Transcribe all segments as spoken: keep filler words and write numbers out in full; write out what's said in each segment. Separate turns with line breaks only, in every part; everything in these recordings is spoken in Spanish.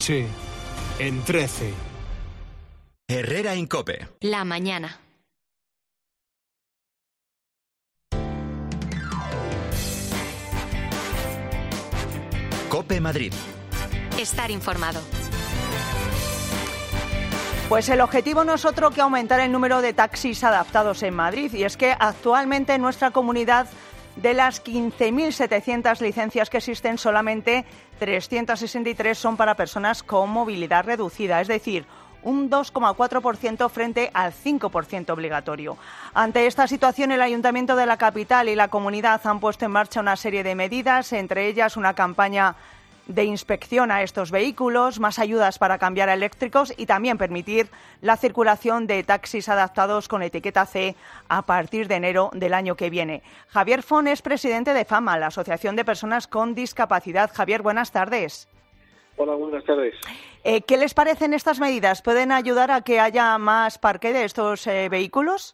Sí, en trece.
Herrera en COPE.
La mañana.
COPE Madrid.
Estar informado.
Pues el objetivo no es otro que aumentar el número de taxis adaptados en Madrid. Y es que actualmente en nuestra comunidad, de las quince mil setecientas licencias que existen, solamente trescientas sesenta y tres son para personas con movilidad reducida, es decir, un dos coma cuatro por ciento frente al cinco por ciento obligatorio. Ante esta situación, el Ayuntamiento de la capital y la comunidad han puesto en marcha una serie de medidas, entre ellas una campaña de inspección a estos vehículos, más ayudas para cambiar a eléctricos y también permitir la circulación de taxis adaptados con etiqueta C a partir de enero del año que viene. Javier Font es presidente de FAMA, la Asociación de Personas con Discapacidad. Javier, buenas tardes.
Hola, buenas tardes.
Eh, ¿Qué les parecen estas medidas? ¿Pueden ayudar a que haya más parque de estos eh, vehículos?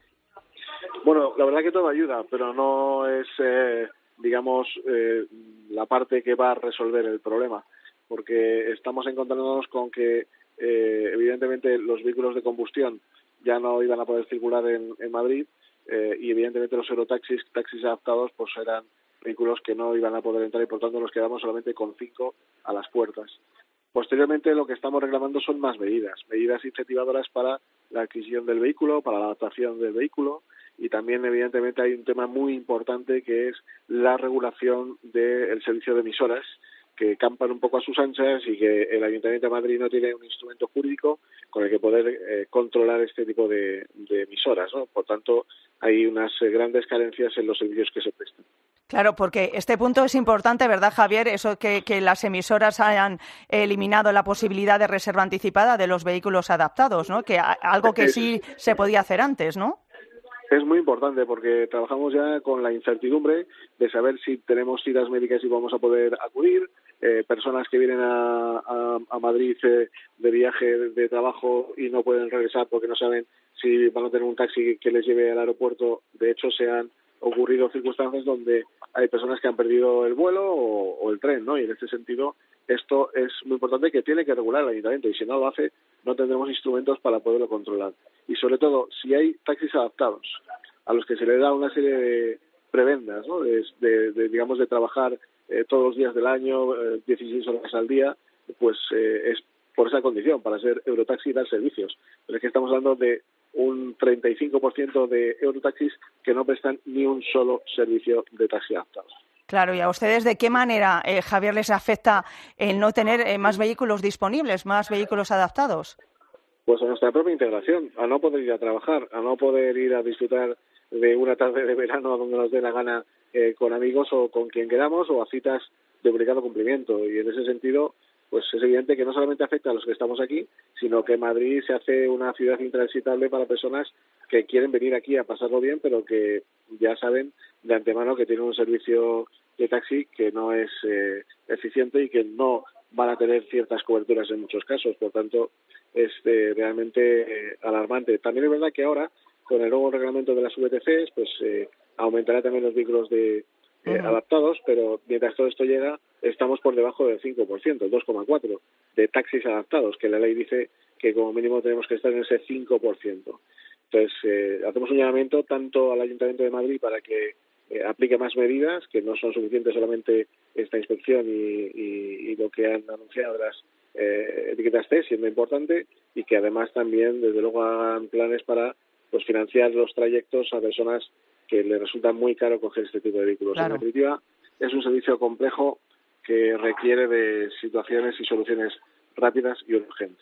Bueno, la verdad que todo ayuda, pero no es, eh, digamos, eh, la parte que va a resolver el problema, porque estamos encontrándonos con que, eh, evidentemente, los vehículos de combustión ya no iban a poder circular en, en Madrid eh, y, evidentemente, los eurotaxis, taxis adaptados, pues eran vehículos que no iban a poder entrar y, por tanto, nos quedamos solamente con cinco a las puertas. Posteriormente, lo que estamos reclamando son más medidas, medidas incentivadoras para la adquisición del vehículo, para la adaptación del vehículo, y también, evidentemente, hay un tema muy importante que es la regulación del servicio de emisoras, que campan un poco a sus anchas y que el Ayuntamiento de Madrid no tiene un instrumento jurídico con el que poder eh, controlar este tipo de, de emisoras, ¿no? Por tanto, hay unas eh, grandes carencias en los servicios que se prestan.
Claro, porque este punto es importante, ¿verdad, Javier? Eso que, que las emisoras hayan eliminado la posibilidad de reserva anticipada de los vehículos adaptados, ¿no? Que algo que sí se podía hacer antes, ¿no?
Es muy importante porque trabajamos ya con la incertidumbre de saber si tenemos citas médicas y vamos a poder acudir, eh, personas que vienen a, a, a Madrid eh, de viaje de trabajo y no pueden regresar porque no saben si van a tener un taxi que les lleve al aeropuerto. De hecho, se han ocurrido circunstancias donde hay personas que han perdido el vuelo o, o el tren, ¿no? Y en este sentido, esto es muy importante, que tiene que regular el Ayuntamiento, y si no lo hace, no tendremos instrumentos para poderlo controlar. Y sobre todo, si hay taxis adaptados a los que se les da una serie de prebendas, ¿no? De, de, de digamos, de trabajar eh, todos los días del año, eh, dieciséis horas al día, pues eh, es por esa condición, para ser Eurotaxi y dar servicios. Pero es que estamos hablando de un treinta y cinco por ciento de Eurotaxis que no prestan ni un solo servicio de taxi adaptados.
Claro, ¿y a ustedes de qué manera, eh, Javier, les afecta el no tener eh, más vehículos disponibles, más vehículos adaptados?
Pues a nuestra propia integración, a no poder ir a trabajar, a no poder ir a disfrutar de una tarde de verano a donde nos dé la gana eh, con amigos o con quien queramos, o a citas de obligado cumplimiento. Y en ese sentido, pues es evidente que no solamente afecta a los que estamos aquí, sino que Madrid se hace una ciudad intransitable para personas que quieren venir aquí a pasarlo bien, pero que ya saben de antemano que tienen un servicio de taxi que no es eh, eficiente y que no van a tener ciertas coberturas en muchos casos. Por tanto, es eh, realmente eh, alarmante. También es verdad que ahora, con el nuevo reglamento de las V T Cs, pues eh, aumentará también los vehículos de Eh, uh-huh. adaptados, pero mientras todo esto llega, estamos por debajo del cinco por ciento, el dos coma cuatro por ciento de taxis adaptados, que la ley dice que como mínimo tenemos que estar en ese cinco por ciento. Entonces, eh, hacemos un llamamiento tanto al Ayuntamiento de Madrid para que eh, aplique más medidas, que no son suficientes solamente esta inspección y, y, y lo que han anunciado de las eh, etiquetas C, siendo importante, y que además también, desde luego, hagan planes para pues financiar los trayectos a personas que le resulta muy caro coger este tipo de vehículos. Claro. En definitiva, es un servicio complejo que requiere de situaciones y soluciones rápidas y urgentes.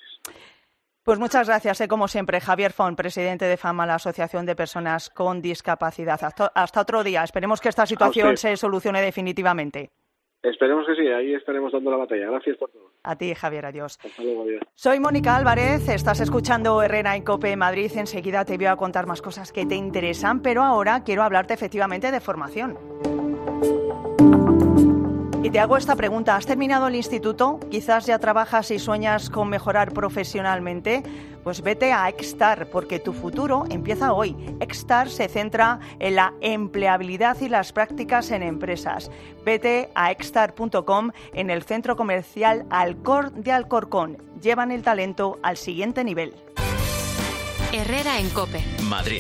Pues muchas gracias, eh, como siempre, Javier Font, presidente de FAMA, la Asociación de Personas con Discapacidad. Hasta, hasta otro día. Esperemos que esta situación se solucione definitivamente.
Esperemos que sí, ahí estaremos dando la batalla. Gracias por todo.
A ti, Javier, adiós.
Hasta luego, adiós.
Soy Mónica Álvarez, estás escuchando Herrera en COPE Madrid. Enseguida te voy a contar más cosas que te interesan, pero ahora quiero hablarte efectivamente de formación. Y te hago esta pregunta, ¿has terminado el instituto? Quizás ya trabajas y sueñas con mejorar profesionalmente. Pues vete a Extar, porque tu futuro empieza hoy. Extar se centra en la empleabilidad y las prácticas en empresas. Vete a extar punto com en el centro comercial Alcor de Alcorcón. Llevan el talento al siguiente nivel.
Herrera en COPE.
Madrid.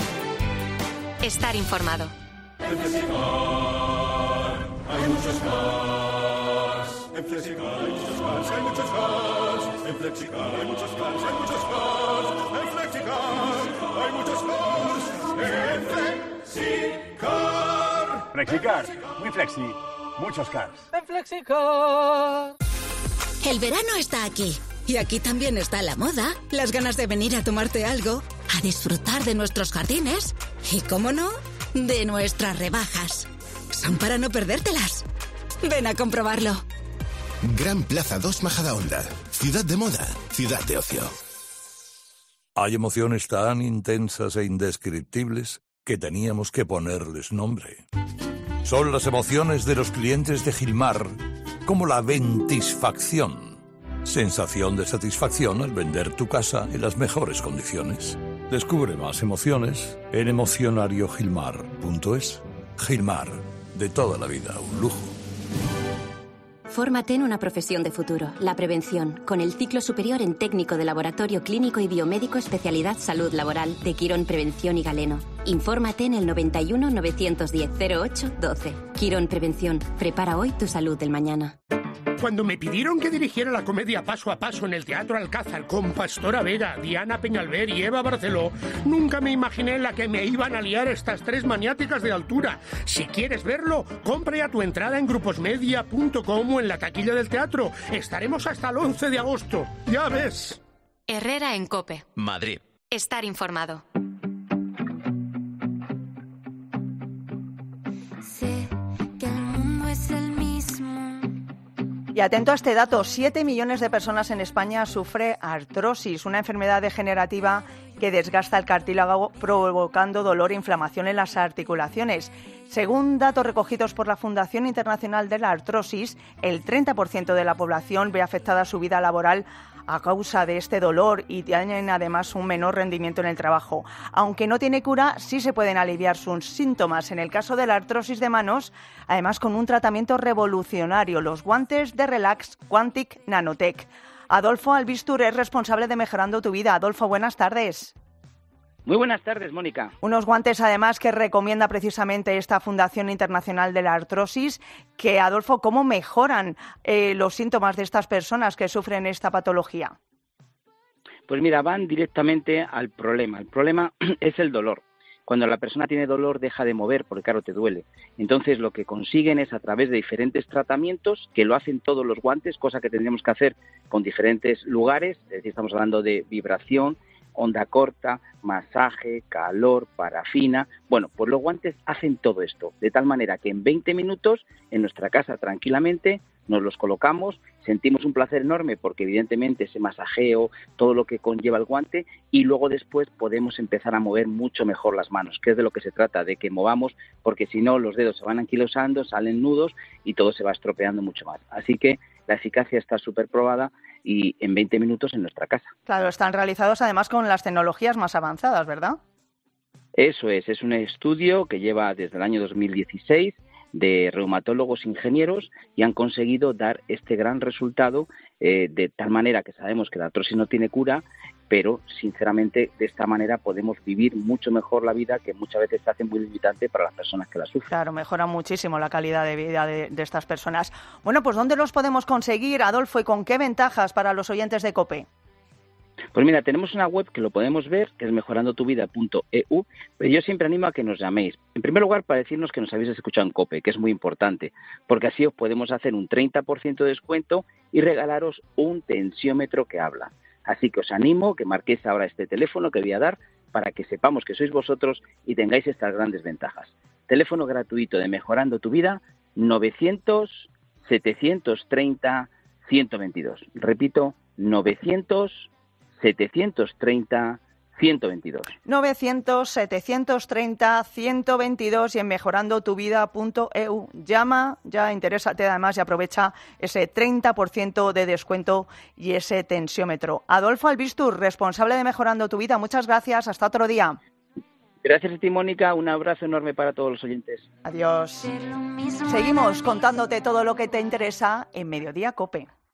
Estar informado.
En Flexicar hay muchos cars. En Flexicar hay muchos cars, hay muchos cars. En Flexicar hay muchos cars, hay muchos cars. En Flexicar hay muchos cars. En Flexicar.
Flexicar, muy flexi, muchos cars.
En Flexicar.
El verano está aquí. Y aquí también está la moda, las ganas de venir a tomarte algo, a disfrutar de nuestros jardines y, cómo no, de nuestras rebajas. Son para no perdértelas. Ven a comprobarlo.
Gran Plaza dos Majadahonda. Ciudad de moda, ciudad de ocio.
Hay emociones tan intensas e indescriptibles que teníamos que ponerles nombre. Son las emociones de los clientes de Gilmar, como la ventisfacción. Sensación de satisfacción al vender tu casa en las mejores condiciones. Descubre más emociones en emocionario gilmar punto es. Gilmar, de toda la vida, un lujo.
Fórmate en una profesión de futuro, la prevención, con el ciclo superior en técnico de laboratorio clínico y biomédico especialidad salud laboral de Quirón Prevención y Galeno. Infórmate en el noventa y uno, novecientos diez, cero ocho, doce. Quirón Prevención, prepara hoy tu salud del mañana.
Cuando me pidieron que dirigiera la comedia Paso a Paso en el Teatro Alcázar con Pastora Vega, Diana Peñalver y Eva Barceló, nunca me imaginé la que me iban a liar estas tres maniáticas de altura. Si quieres verlo, compra ya tu entrada en gruposmedia punto com o en la taquilla del teatro. Estaremos hasta el once de agosto. Ya ves.
Herrera en COPE.
Madrid.
Estar informado.
Sé que el mundo es el mismo.
Y atento a este dato, siete millones de personas en España sufren artrosis, una enfermedad degenerativa que desgasta el cartílago provocando dolor e inflamación en las articulaciones. Según datos recogidos por la Fundación Internacional de la Artrosis, el treinta por ciento de la población ve afectada su vida laboral a causa de este dolor y tienen además un menor rendimiento en el trabajo. Aunque no tiene cura, sí se pueden aliviar sus síntomas. En el caso de la artrosis de manos, además con un tratamiento revolucionario, los guantes de Relax Quantic Nanotech. Adolfo Albistur es responsable de Mejorando tu Vida. Adolfo, buenas tardes.
Muy buenas tardes, Mónica.
Unos guantes, además, que recomienda precisamente esta Fundación Internacional de la Artrosis, que, Adolfo, ¿cómo mejoran eh, los síntomas de estas personas que sufren esta patología?
Pues mira, van directamente al problema. El problema es el dolor. Cuando la persona tiene dolor, deja de mover, porque claro, te duele. Entonces, lo que consiguen es, a través de diferentes tratamientos, que lo hacen todos los guantes, cosa que tendríamos que hacer con diferentes lugares, es decir, estamos hablando de vibración, onda corta, masaje, calor, parafina. Bueno, pues los guantes hacen todo esto, de tal manera que en veinte minutos, en nuestra casa tranquilamente, nos los colocamos, sentimos un placer enorme porque evidentemente ese masajeo, todo lo que conlleva el guante, y luego después podemos empezar a mover mucho mejor las manos, que es de lo que se trata, de que movamos, porque si no los dedos se van anquilosando, salen nudos y todo se va estropeando mucho más. Así que la eficacia está súper probada y en veinte minutos en nuestra casa.
Claro, están realizados además con las tecnologías más avanzadas, ¿verdad?
Eso es, es un estudio que lleva desde el año dos mil dieciséis de reumatólogos ingenieros y han conseguido dar este gran resultado eh, de tal manera que sabemos que la artrosis no tiene cura, pero sinceramente de esta manera podemos vivir mucho mejor la vida, que muchas veces se hace muy limitante para las personas que la sufren.
Claro, mejora muchísimo la calidad de vida de, de estas personas. Bueno, pues ¿dónde los podemos conseguir, Adolfo, y con qué ventajas para los oyentes de COPE?
Pues mira, tenemos una web que lo podemos ver, que es mejorando tu vida punto e u, pero yo siempre animo a que nos llaméis. En primer lugar, para decirnos que nos habéis escuchado en COPE, que es muy importante, porque así os podemos hacer un treinta por ciento de descuento y regalaros un tensiómetro que habla. Así que os animo que marquéis ahora este teléfono que voy a dar para que sepamos que sois vosotros y tengáis estas grandes ventajas. Teléfono gratuito de Mejorando tu Vida, novecientos, setecientos treinta, ciento veintidós. Repito, novecientos, setecientos treinta, ciento veintidós.
novecientos, setecientos treinta, ciento veintidós y en mejorando tu vida punto e u. Llama, ya interésate además y aprovecha ese treinta por ciento de descuento y ese tensiómetro. Adolfo Albistur, responsable de Mejorando tu Vida, muchas gracias. Hasta otro día.
Gracias a ti, Mónica. Un abrazo enorme para todos los oyentes.
Adiós. Seguimos contándote todo lo que te interesa en Mediodía COPE.